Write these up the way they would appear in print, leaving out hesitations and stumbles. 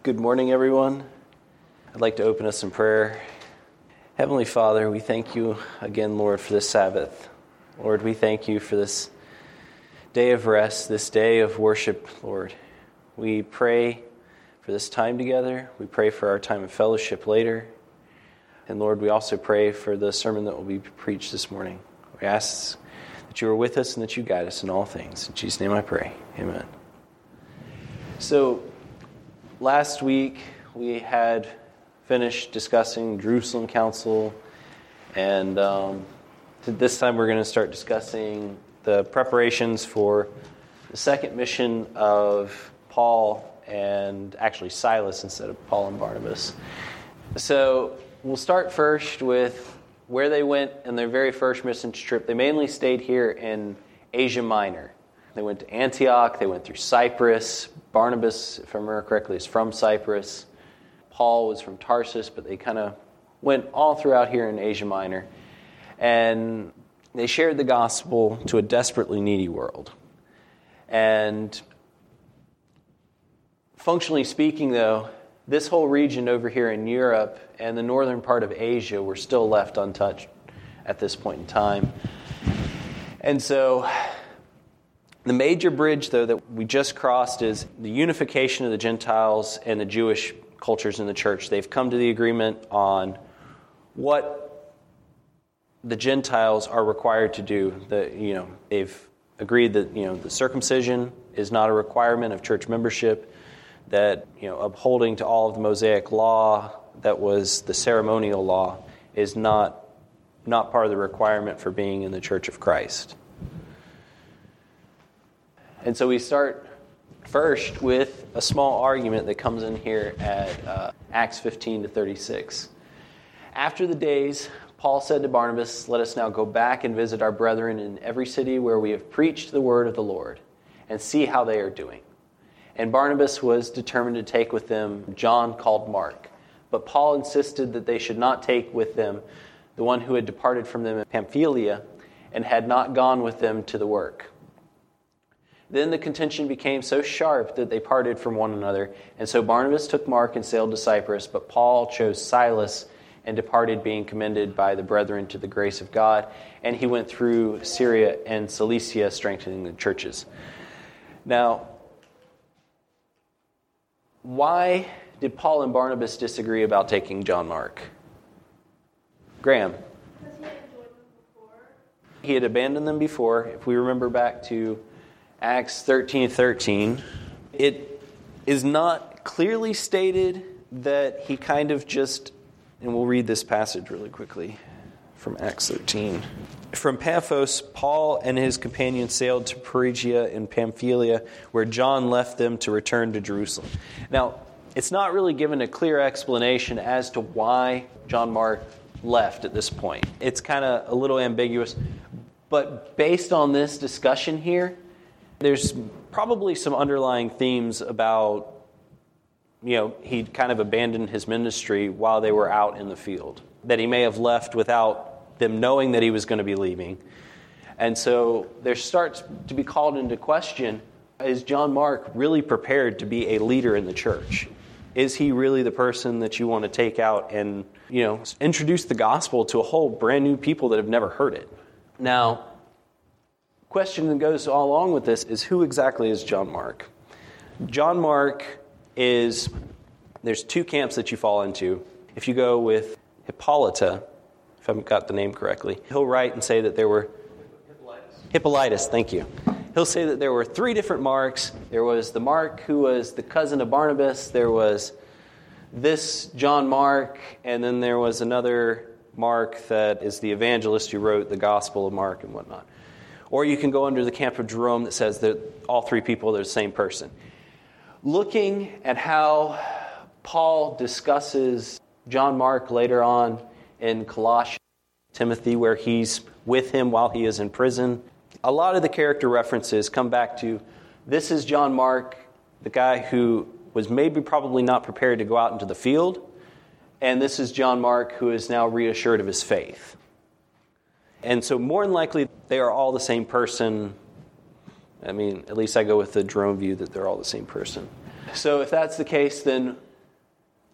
Good morning, everyone. I'd like to open us in prayer. Heavenly Father, we thank you again, Lord, for this Sabbath. Lord, we thank you for this day of rest, this day of worship, Lord. We pray for this time together. We pray for our time of fellowship later. And Lord, we also pray for the sermon that will be preached this morning. We ask that you are with us and that you guide us in all things. In Jesus' name I pray. Amen. So, last week we had finished discussing Jerusalem Council, and this time we're going to start discussing the preparations for the second mission of Paul and actually Silas instead of Paul and Barnabas. So we'll start first with where they went in their very first mission trip. They mainly stayed here in Asia Minor. They went to Antioch, they went through Cyprus. Barnabas, if I remember correctly, is from Cyprus. Paul was from Tarsus, but they kind of went all throughout here in Asia Minor. And they shared the gospel to a desperately needy world. And functionally speaking, though, this whole region over here in Europe and the northern part of Asia were still left untouched at this point in time. And so the major bridge, though, that we just crossed is the unification of the Gentiles and the Jewish cultures in the church. They've come to the agreement on what the Gentiles are required to do. They've agreed that the circumcision is not a requirement of church membership. That upholding to all of the Mosaic law, that was the ceremonial law, is not part of the requirement for being in the Church of Christ. And so we start first with a small argument that comes in here at Acts 15 to 36. After the days, Paul said to Barnabas, "Let us now go back and visit our brethren in every city where we have preached the word of the Lord, and see how they are doing." And Barnabas was determined to take with them John called Mark. But Paul insisted that they should not take with them the one who had departed from them in Pamphylia and had not gone with them to the work. Then the contention became so sharp that they parted from one another. And so Barnabas took Mark and sailed to Cyprus, but Paul chose Silas and departed, being commended by the brethren to the grace of God. And he went through Syria and Cilicia, strengthening the churches. Now, why did Paul and Barnabas disagree about taking John Mark? Graham? Because he had joined them before. He had abandoned them before. If we remember back to Acts 13:13, it is not clearly stated that he kind of just, and we'll read this passage really quickly from Acts 13. From Paphos, Paul and his companions sailed to Phrygia and Pamphylia, where John left them to return to Jerusalem. Now, it's not really given a clear explanation as to why John Mark left at this point. It's kind of a little ambiguous. But based on this discussion here, there's probably some underlying themes about, he kind of abandoned his ministry while they were out in the field. That he may have left without them knowing that he was going to be leaving. And so there starts to be called into question, is John Mark really prepared to be a leader in the church? Is he really the person that you want to take out and, introduce the gospel to a whole brand new people that have never heard it? Now, question that goes along with this is, who exactly is John Mark? John Mark there's two camps that you fall into. If you go with Hippolyta, if I haven't got the name correctly, he'll write and say that there were... Hippolytus, thank you. He'll say that there were three different Marks. There was the Mark who was the cousin of Barnabas. There was this John Mark, and then there was another Mark that is the evangelist who wrote the Gospel of Mark and whatnot. Or you can go under the camp of Jerome that says that all three people are the same person. Looking at how Paul discusses John Mark later on in Colossians, Timothy, where he's with him while he is in prison, a lot of the character references come back to, this is John Mark, the guy who was maybe probably not prepared to go out into the field, and this is John Mark who is now reassured of his faith. And so more than likely, they are all the same person. I mean, at least I go with the Jerome view that they're all the same person. So if that's the case, then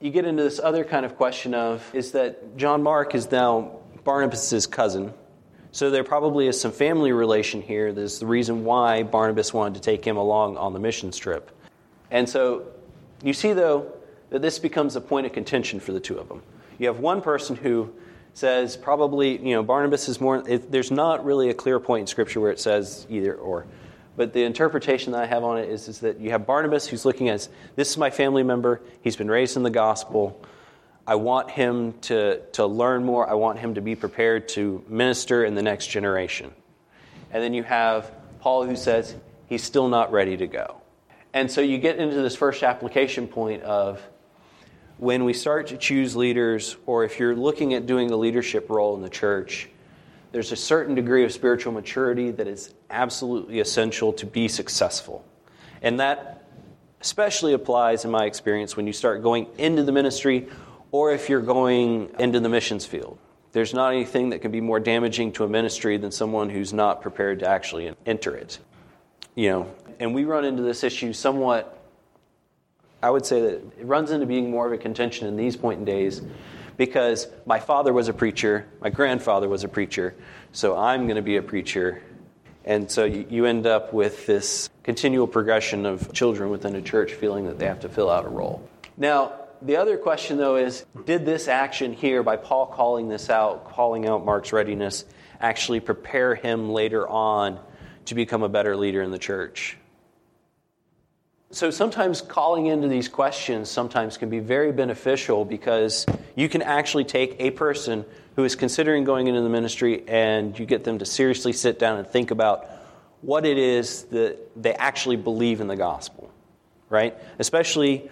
you get into this other kind of question of, is that John Mark is now Barnabas' cousin. So there probably is some family relation here. There's the reason why Barnabas wanted to take him along on the missions trip. And so you see, though, that this becomes a point of contention for the two of them. You have one person who says probably, Barnabas is more, there's not really a clear point in Scripture where it says either or. But the interpretation that I have on it is that you have Barnabas who's looking at, this is my family member, he's been raised in the gospel, I want him to learn more, I want him to be prepared to minister in the next generation. And then you have Paul who says he's still not ready to go. And so you get into this first application point of, when we start to choose leaders, or if you're looking at doing a leadership role in the church, there's a certain degree of spiritual maturity that is absolutely essential to be successful. And that especially applies, in my experience, when you start going into the ministry, or if you're going into the missions field. There's not anything that can be more damaging to a ministry than someone who's not prepared to actually enter it. And we run into this issue somewhat, I would say that it runs into being more of a contention in these point in days, because my father was a preacher, my grandfather was a preacher, so I'm going to be a preacher. And so you end up with this continual progression of children within a church feeling that they have to fill out a role. Now, the other question, though, is, did this action here, by Paul calling out Mark's readiness, actually prepare him later on to become a better leader in the church? So sometimes calling into these questions sometimes can be very beneficial, because you can actually take a person who is considering going into the ministry and you get them to seriously sit down and think about what it is that they actually believe in the gospel, right? Especially,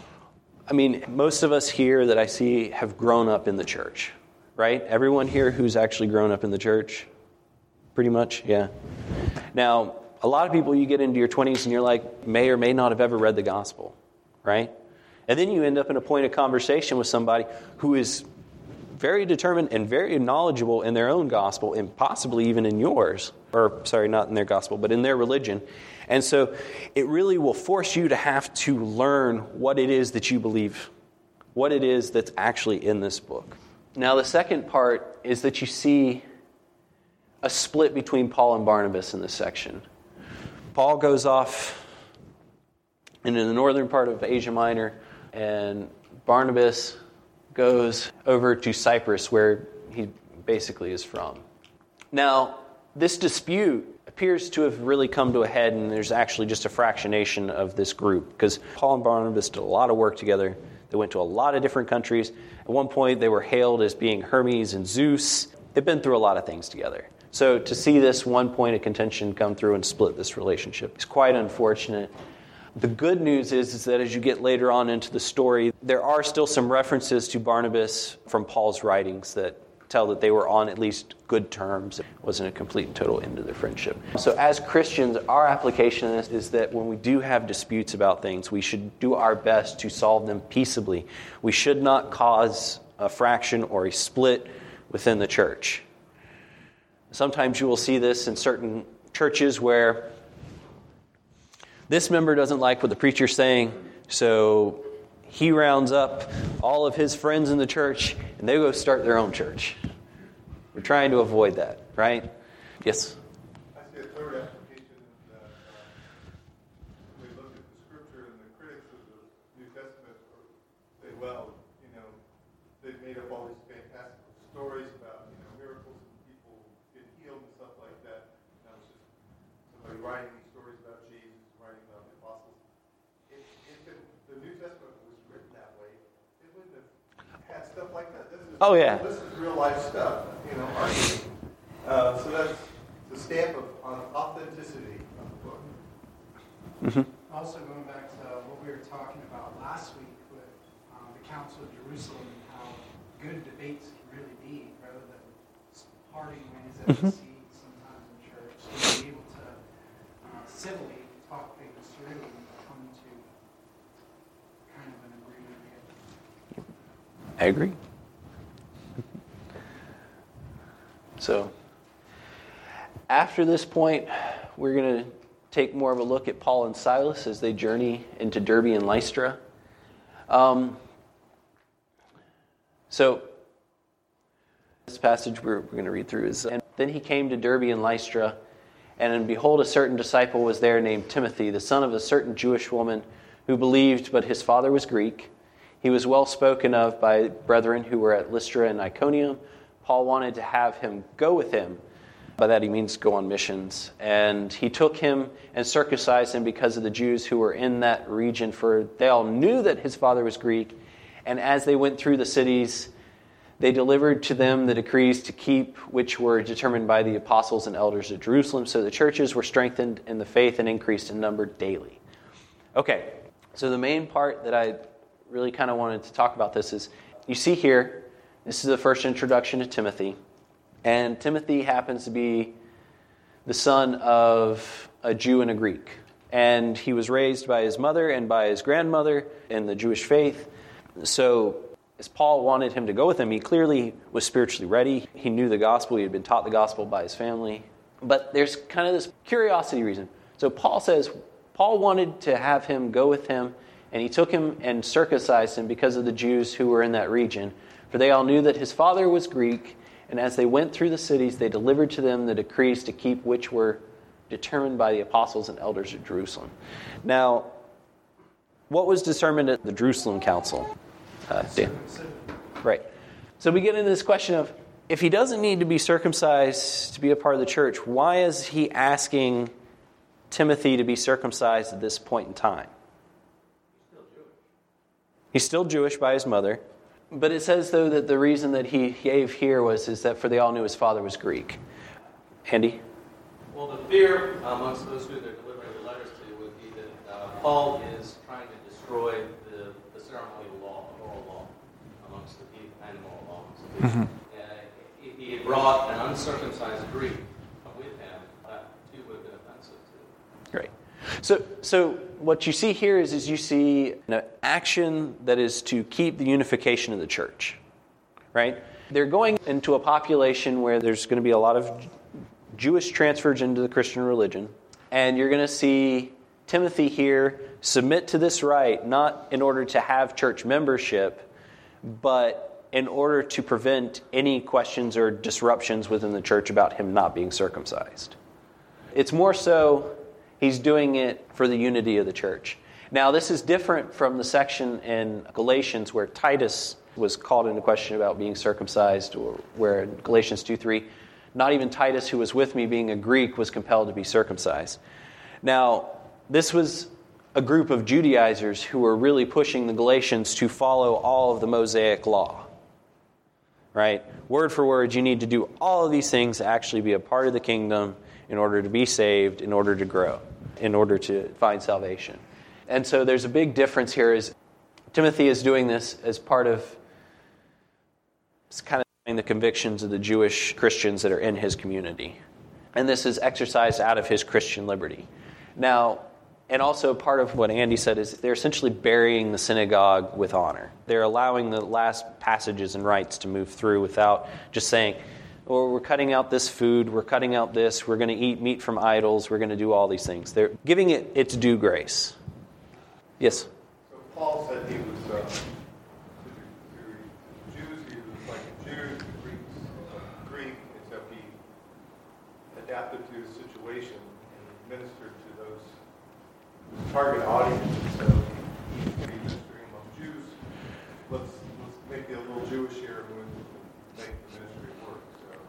most of us here that I see have grown up in the church, right? Everyone here who's actually grown up in the church, pretty much, yeah. Now, a lot of people, you get into your 20s and you're like, may or may not have ever read the gospel, right? And then you end up in a point of conversation with somebody who is very determined and very knowledgeable in their own gospel, and possibly even in yours. Or, sorry, not in their gospel, but in their religion. And so it really will force you to have to learn what it is that you believe, what it is that's actually in this book. Now, the second part is that you see a split between Paul and Barnabas in this section. Paul goes off into the northern part of Asia Minor, and Barnabas goes over to Cyprus, where he basically is from. Now, this dispute appears to have really come to a head, and there's actually just a fractionation of this group, because Paul and Barnabas did a lot of work together. They went to a lot of different countries. At one point, they were hailed as being Hermes and Zeus. They've been through a lot of things together. So to see this one point of contention come through and split this relationship is quite unfortunate. The good news is that as you get later on into the story, there are still some references to Barnabas from Paul's writings that tell that they were on at least good terms. It wasn't a complete and total end to their friendship. So as Christians, our application of this is that when we do have disputes about things, we should do our best to solve them peaceably. We should not cause a fraction or a split within the church. Sometimes you will see this in certain churches where this member doesn't like what the preacher's saying, so he rounds up all of his friends in the church and they go start their own church. We're trying to avoid that, right? Yes? I see a third application that we look at the scripture, and the critics of the New Testament say, well, they've made up all these fantastic stories about miracles and people getting healed and stuff like that. And that was just somebody writing these stories about Jesus, writing about the apostles. If the New Testament was written that way, it wouldn't have had stuff like that. This is real life stuff, So that's the stamp of authenticity of the book. Mm-hmm. Also going back to what we were talking about last week with the Council of Jerusalem and how good debates can really be, rather than parting ways that we see sometimes in church. So be able to civilly talk things through and come to kind of an agreement here. I agree. So, after this point, we're going to take more of a look at Paul and Silas as they journey into Derbe and Lystra. So this passage we're going to read through is, and then he came to Derbe and Lystra, and behold, a certain disciple was there named Timothy, the son of a certain Jewish woman who believed, but his father was Greek. He was well spoken of by brethren who were at Lystra and Iconium. Paul wanted to have him go with him. By that he means go on missions. And he took him and circumcised him because of the Jews who were in that region, for they all knew that his father was Greek. And as they went through the cities, they delivered to them the decrees to keep, which were determined by the apostles and elders of Jerusalem. So the churches were strengthened in the faith and increased in number daily. Okay, so the main part that I really kind of wanted to talk about this is, you see here, this is the first introduction to Timothy. And Timothy happens to be the son of a Jew and a Greek. And he was raised by his mother and by his grandmother in the Jewish faith. So as Paul wanted him to go with him, he clearly was spiritually ready. He knew the gospel. He had been taught the gospel by his family. But there's kind of this curiosity reason. So Paul says, Paul wanted to have him go with him, and he took him and circumcised him because of the Jews who were in that region. For they all knew that his father was Greek, and as they went through the cities, they delivered to them the decrees to keep, which were determined by the apostles and elders of Jerusalem. Now, what was determined at the Jerusalem Council? Dan? Right. So we get into this question of, if he doesn't need to be circumcised to be a part of the church, why is he asking Timothy to be circumcised at this point in time? He's still Jewish by his mother. But it says, though, that the reason that he gave here is that for they all knew his father was Greek. Andy? Well, the fear amongst those who they're delivering the letters to would be that Paul is trying to destroy the ceremonial law, the oral law, amongst the people, and moral law amongst the people. If he had brought an uncircumcised Greek with him, that too would have been offensive to him. Great. So what you see here is you see an action that is to keep the unification of the church, right? They're going into a population where there's going to be a lot of Jewish transfers into the Christian religion, and you're going to see Timothy here submit to this rite, not in order to have church membership, but in order to prevent any questions or disruptions within the church about him not being circumcised. It's more so he's doing it for the unity of the church. Now, this is different from the section in Galatians where Titus was called into question about being circumcised, or where in Galatians 2:3, not even Titus, who was with me, being a Greek, was compelled to be circumcised. Now, this was a group of Judaizers who were really pushing the Galatians to follow all of the Mosaic law. Right? Word for word, you need to do all of these things to actually be a part of the kingdom in order to be saved, in order to grow, in order to find salvation. And so there's a big difference here. Is Timothy is doing this as part of, it's kind of the convictions of the Jewish Christians that are in his community. And this is exercised out of his Christian liberty. Now, and also part of what Andy said is they're essentially burying the synagogue with honor. They're allowing the last passages and rites to move through without just saying, or we're cutting out this food, we're cutting out this, we're going to eat meat from idols, we're going to do all these things. They're giving it its due grace. Yes? So Paul said he was, to Jews, he was like a Jew, to Greeks, Greek, except he adapted to his situation and ministered to those target audiences. So he's ministering among Jews. Let's make it a little Jewish here and make the ministry work. So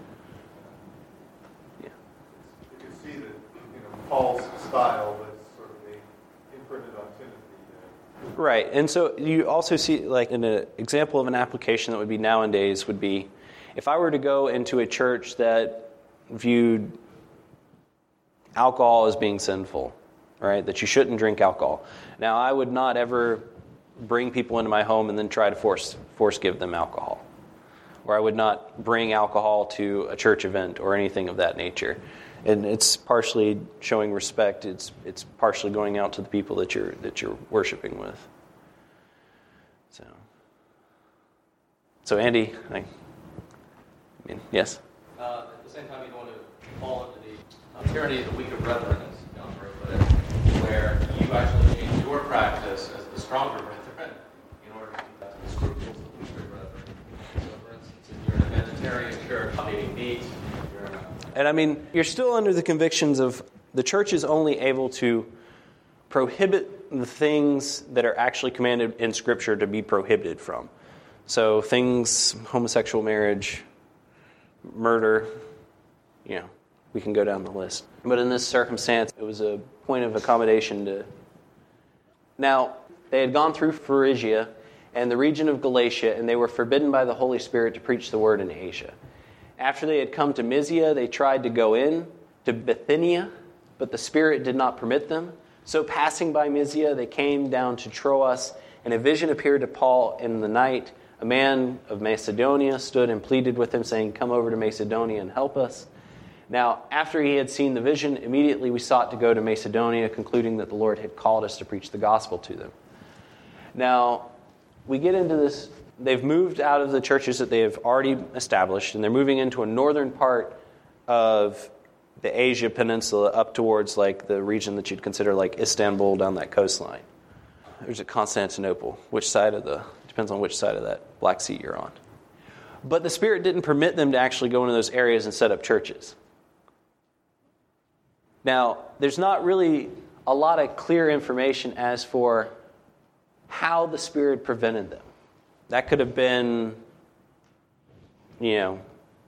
Yeah. you can see that, Paul's style was sort of imprinted on Timothy. Right. And so you also see, like, an example of an application that would be nowadays would be, if I were to go into a church that viewed alcohol as being sinful, right, that you shouldn't drink alcohol. Now, I would not ever bring people into my home and then try to force give them alcohol. Or I would not bring alcohol to a church event or anything of that nature. And it's partially showing respect. It's partially going out to the people that you're worshiping with. So Andy, yes. At the same time, you don't want to fall into the tyranny of the weaker brethren, as John Murray put it, where you actually change your practice as the stronger brethren in order to keep that to the scruples of the weaker brethren. meet. And I mean, you're still under the convictions of the church is only able to prohibit the things that are actually commanded in Scripture to be prohibited from. So things, homosexual marriage, murder, we can go down the list. But in this circumstance, it was a point of accommodation to... Now, they had gone through Phrygia and the region of Galatia, and they were forbidden by the Holy Spirit to preach the word in Asia. After they had come to Mysia, they tried to go in to Bithynia, but the Spirit did not permit them. So passing by Mysia, they came down to Troas, and a vision appeared to Paul in the night. A man of Macedonia stood and pleaded with him, saying, "Come over to Macedonia and help us." Now, after he had seen the vision, immediately we sought to go to Macedonia, concluding that the Lord had called us to preach the gospel to them. Now, we get into this. They've moved out of the churches that they have already established, and they're moving into a northern part of the Asia Peninsula up towards like the region that you'd consider like Istanbul down that coastline. There's a Constantinople. Depends on which side of that Black Sea you're on. But the Spirit didn't permit them to actually go into those areas and set up churches. Now, there's not really a lot of clear information as for how the Spirit prevented them. That could have been, a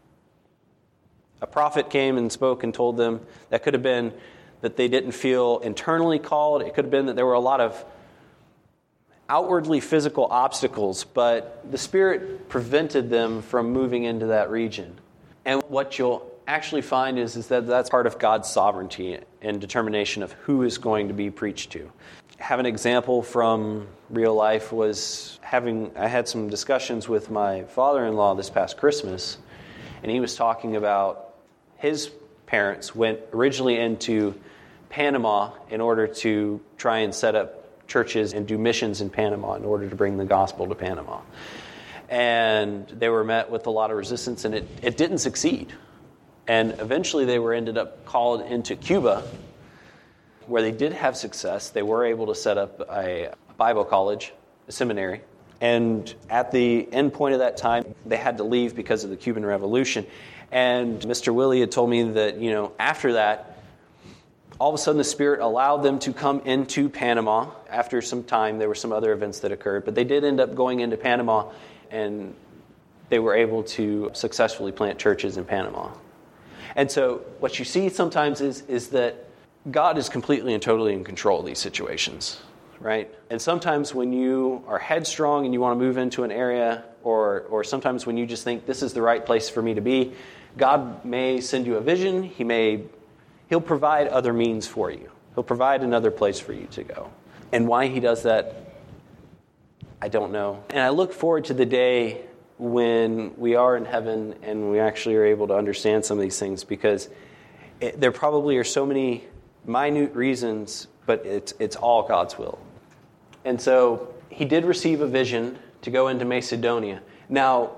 prophet came and spoke and told them. That could have been that they didn't feel internally called. It could have been that there were a lot of outwardly physical obstacles, but the Spirit prevented them from moving into that region. And what you'll actually find is that that's part of God's sovereignty and determination of who is going to be preached to. Have an example from real life was I had some discussions with my father-in-law this past Christmas, and he was talking about his parents went originally into Panama in order to try and set up churches and do missions in Panama in order to bring the gospel to Panama. And they were met with a lot of resistance, and it didn't succeed. And eventually they ended up called into Cuba, where they did have success. They were able to set up a Bible college, a seminary. And at the end point of that time, they had to leave because of the Cuban Revolution. And Mr. Willie had told me that, after that, all of a sudden the Spirit allowed them to come into Panama. After some time, there were some other events that occurred. But they did end up going into Panama, and they were able to successfully plant churches in Panama. And so what you see sometimes is that God is completely and totally in control of these situations, right? And sometimes when you are headstrong and you want to move into an area, or sometimes when you just think this is the right place for me to be, God may send you a vision. He'll provide other means for you. He'll provide another place for you to go. And why he does that, I don't know. And I look forward to the day when we are in heaven and we actually are able to understand some of these things, because there probably are so many minute reasons, but it's all God's will. And so he did receive a vision to go into Macedonia. Now,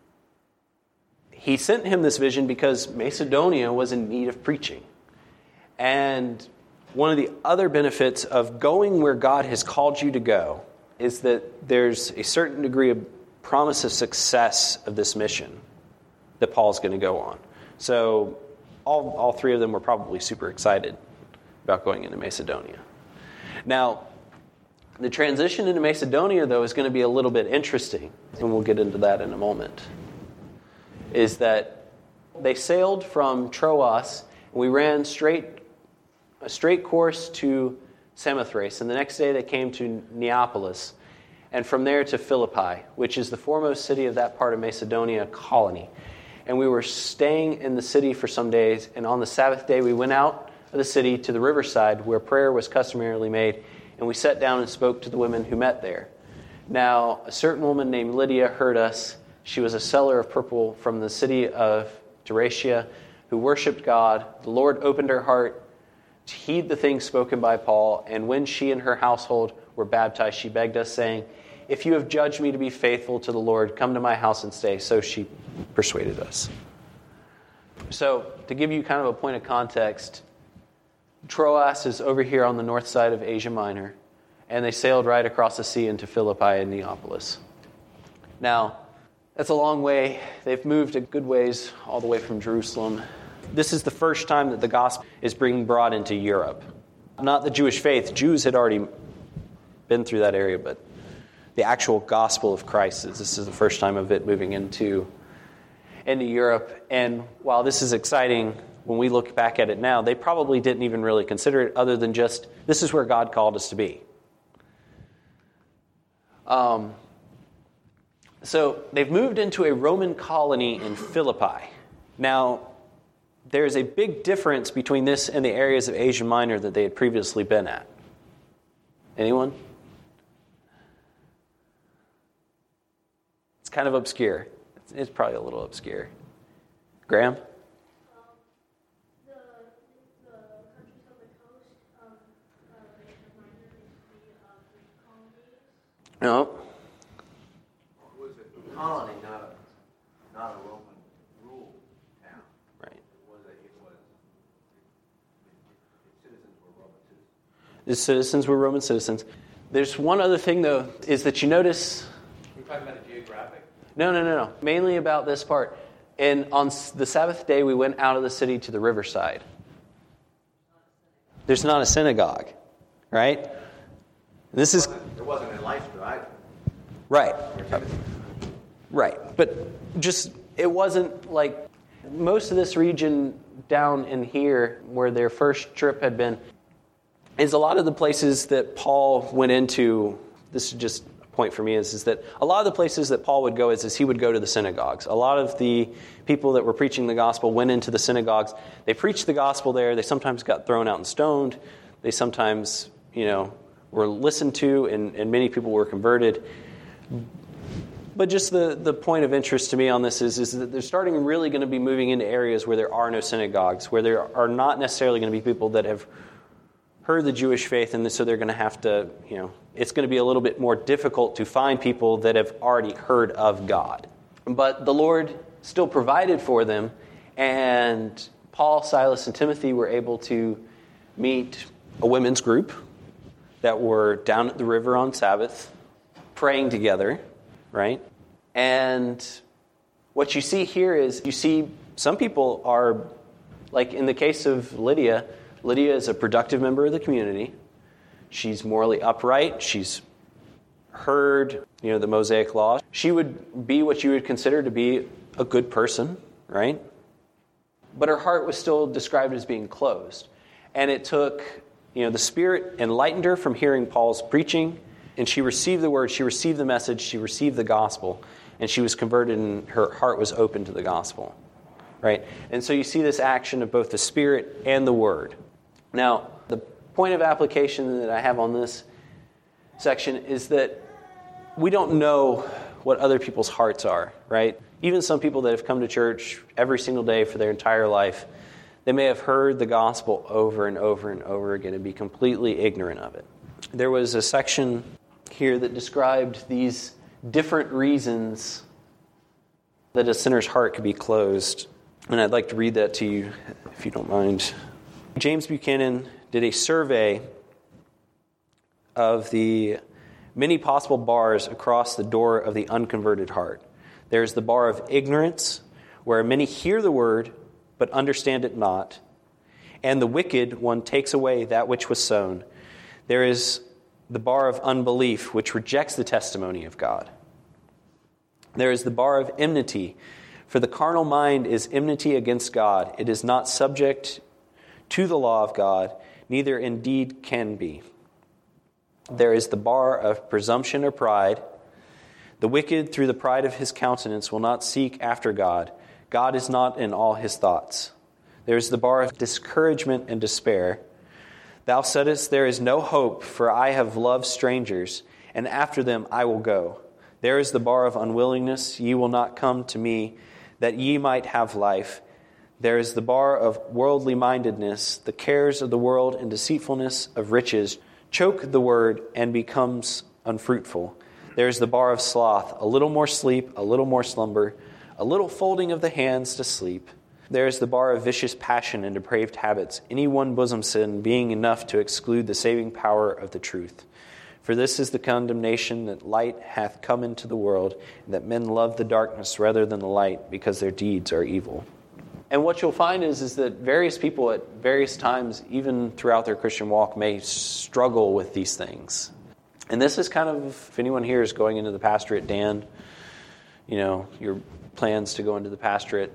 he sent him this vision because Macedonia was in need of preaching. And one of the other benefits of going where God has called you to go is that there's a certain degree of promise of success of this mission that Paul's going to go on. So all three of them were probably super excited about going into Macedonia. Now, the transition into Macedonia, though, is going to be a little bit interesting, and we'll get into that in a moment, is that they sailed from Troas, and we ran a straight course to Samothrace, and the next day they came to Neapolis, and from there to Philippi, which is the foremost city of that part of Macedonia colony. And we were staying in the city for some days, and on the Sabbath day we went out of the city to the riverside where prayer was customarily made, and we sat down and spoke to the women who met there. Now, a certain woman named Lydia heard us. She was a seller of purple from the city of Dyrrhacia, who worshipped God. The Lord opened her heart to heed the things spoken by Paul, and when she and her household were baptized, she begged us, saying, "If you have judged me to be faithful to the Lord, come to my house and stay." So she persuaded us. So, to give you kind of a point of context, Troas is over here on the north side of Asia Minor, and they sailed right across the sea into Philippi and Neapolis. Now, That's a long way. They've moved a good ways all the way from Jerusalem. This is the first time that the gospel is being brought into Europe. Not the Jewish faith. Jews had already been through that area, but the actual gospel of Christ, this is the first time of it moving into Europe. And while this is exciting, when we look back at it now, they probably didn't even really consider it other than just, this is where God called us to be. So they've moved into a Roman colony in Philippi. Now, there's a big difference between this and the areas of Asia Minor that they had previously been at. Anyone? It's kind of obscure. It's probably a little obscure. Graham? The countries on the coast of Asia Minor used to be Greek colonies. No. Was it a colony, not a Roman ruled town? Right. Its citizens were Roman citizens. The citizens were Roman citizens. There's one other thing, though, is that you notice... We're talking about a geographic? No. Mainly about this part. And on the Sabbath day, we went out of the city to the riverside. There's not a synagogue, right? This is... There wasn't in Lystra either. Right. Right. But just, it wasn't like... Most of this region down in here, where their first trip had been, is a lot of the places that Paul went into. This is just a point for me, is that a lot of the places that Paul would go is he would go to the synagogues. A lot of the people that were preaching the gospel went into the synagogues. They preached the gospel there. They sometimes got thrown out and stoned. They sometimes, were listened to, and many people were converted. But just the point of interest to me on this is that they're starting really going to be moving into areas where there are no synagogues, where there are not necessarily going to be people that have heard the Jewish faith, and so they're going to have to, it's going to be a little bit more difficult to find people that have already heard of God. But the Lord still provided for them, and Paul, Silas, and Timothy were able to meet a women's group that were down at the river on Sabbath, praying together, right? And what you see here is, you see some people are, like in the case of Lydia is a productive member of the community. She's morally upright. She's heard, the Mosaic Law. She would be what you would consider to be a good person, right? But her heart was still described as being closed. And it took, the Spirit enlightened her from hearing Paul's preaching, and she received the word, she received the message, she received the gospel, and she was converted, and her heart was open to the gospel, right? And so you see this action of both the Spirit and the word. Now, the point of application that I have on this section is that we don't know what other people's hearts are, right? Even some people that have come to church every single day for their entire life, they may have heard the gospel over and over and over again and be completely ignorant of it. There was a section here that described these different reasons that a sinner's heart could be closed. And I'd like to read that to you, if you don't mind. James Buchanan did a survey of the many possible bars across the door of the unconverted heart. There's the bar of ignorance, where many hear the word, but understand it not. And the wicked one takes away that which was sown. There is the bar of unbelief, which rejects the testimony of God. There is the bar of enmity, for the carnal mind is enmity against God. It is not subject to the law of God, neither indeed can be. There is the bar of presumption or pride. The wicked, through the pride of his countenance, will not seek after God. God is not in all his thoughts. There is the bar of discouragement and despair. Thou saidest, there is no hope, for I have loved strangers, and after them I will go. There is the bar of unwillingness. Ye will not come to me, that ye might have life. There is the bar of worldly mindedness. The cares of the world and deceitfulness of riches choke the word and becomes unfruitful. There is the bar of sloth. A little more sleep, a little more slumber, a little folding of the hands to sleep. There is the bar of vicious passion and depraved habits, any one bosom sin being enough to exclude the saving power of the truth. For this is the condemnation, that light hath come into the world, and that men love the darkness rather than the light, because their deeds are evil. And what you'll find is that various people at various times, even throughout their Christian walk, may struggle with these things. And this is kind of, if anyone here is going into the pastorate, Dan, your plans to go into the pastorate,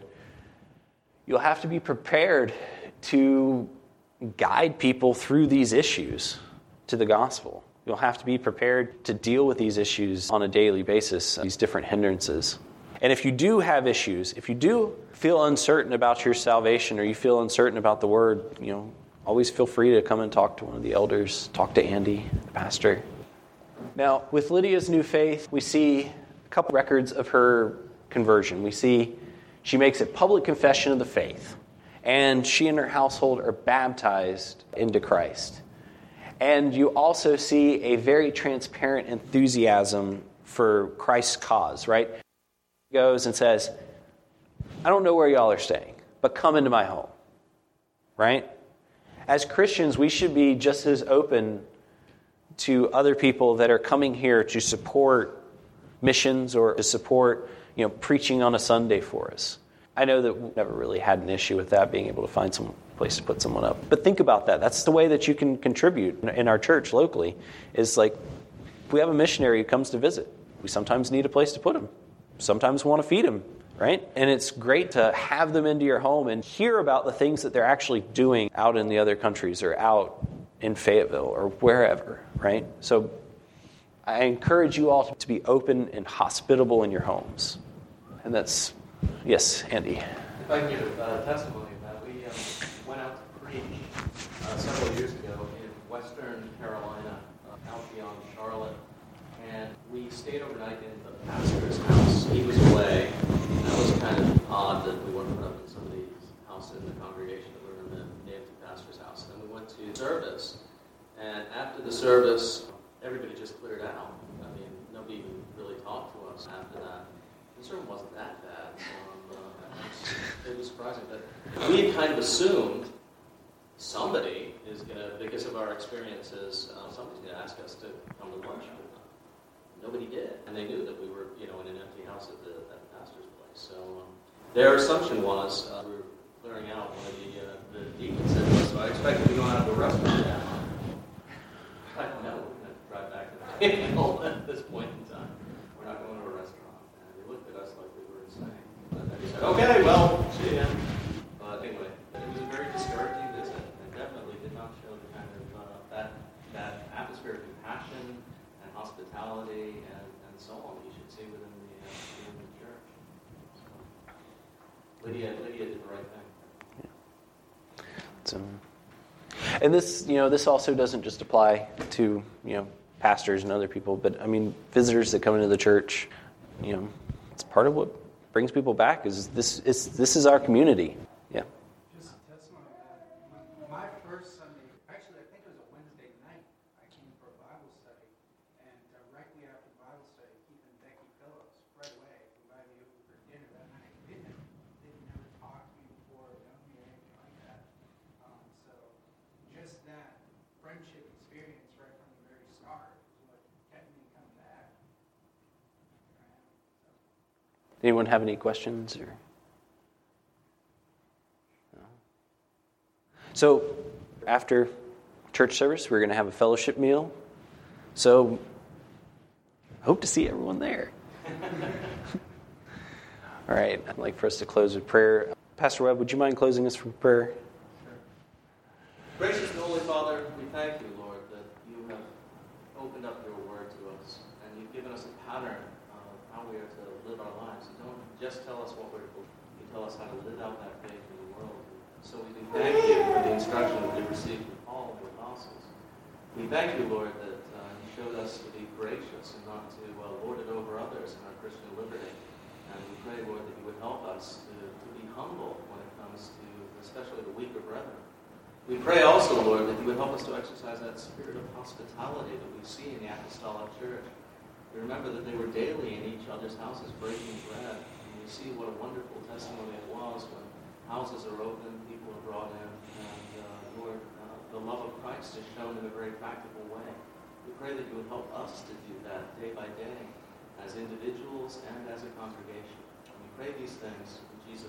you'll have to be prepared to guide people through these issues to the gospel. You'll have to be prepared to deal with these issues on a daily basis, these different hindrances. And if you do have issues, if you do feel uncertain about your salvation or you feel uncertain about the word, always feel free to come and talk to one of the elders, talk to Andy, the pastor. Now, with Lydia's new faith, we see a couple records of her conversion. We see she makes a public confession of the faith, and she and her household are baptized into Christ. And you also see a very transparent enthusiasm for Christ's cause, right? He goes and says, I don't know where y'all are staying, but come into my home, right? As Christians, we should be just as open to other people that are coming here to support missions or to support, preaching on a Sunday for us. I know that we've never really had an issue with that, being able to find some place to put someone up. But think about that. That's the way that you can contribute in our church locally, is like, if we have a missionary who comes to visit, we sometimes need a place to put him. Sometimes we want to feed him, right? And it's great to have them into your home and hear about the things that they're actually doing out in the other countries or out in Fayetteville or wherever, right? So I encourage you all to be open and hospitable in your homes. And that's, yes, Andy. If I can give a testimony of that, we went out to preach several years ago in Western Carolina, out beyond Charlotte, and we stayed overnight in the pastor's house. He was away, and that was kind of odd that we weren't put up in somebody's house in the congregation, that we were in the native pastor's house. And then we went to service, and after the service, everybody just cleared out. I mean, nobody even really talked to us after that. The sermon wasn't that bad, so it was surprising. But we had kind of assumed somebody is going to, because of our experiences, somebody's going to ask us to come to lunch with them. Nobody did, and they knew that we were, in an empty house at the pastor's place. So their assumption was we were clearing out. One of the deacons said to us, "So I expect to be going out to a restaurant now." I don't know. We're going to drive back to the table at this point in time. We're not going to a restaurant. And they looked at us like we were insane. And then we said, "Okay, well, see ya." But anyway, it was a very discouraging visit, and definitely did not show the kind of that atmosphere of compassion and hospitality and so on you should see within the church. So, Lydia did the right thing. Yeah. And this also doesn't just apply to, pastors and other people, but I mean, visitors that come into the church, it's part of what brings people back is this is our community. Yeah. Just a testimony of that. My first Sunday, actually, I think it was a Wednesday night, I came for a Bible study, and directly after Bible study, Keith and Becky Phillips right away invited me over for dinner that night. They never talked to me before, known me or anything like that. So just that friendship experience right from the very start is what kept me coming back. Anyone have any questions? Or no? So after church service, we're going to have a fellowship meal. So I hope to see everyone there. All right, I'd like for us to close with prayer. Pastor Webb, would you mind closing us with prayer? Gracious and Holy Father, we thank you, Lord, that you have opened up your word to us, and you've given us a pattern of how we are to live our lives. You don't just tell us what we're to believe, you tell us how to live out that faith in the world. So we do thank you for the instruction that we received from Paul and the apostles. We thank you, Lord, that you showed us to be gracious and not to lord it over others in our Christian liberty. And we pray, Lord, that you would help us to be humble when it comes to especially the weaker brethren. We pray also, Lord, that you would help us to exercise that spirit of hospitality that we see in the Apostolic Church. We remember that they were daily in each other's houses breaking bread. And we see what a wonderful testimony it was when houses are open, people are brought in, and Lord, the love of Christ is shown in a very practical way. We pray that you would help us to do that day by day as individuals and as a congregation. And we pray these things in Jesus'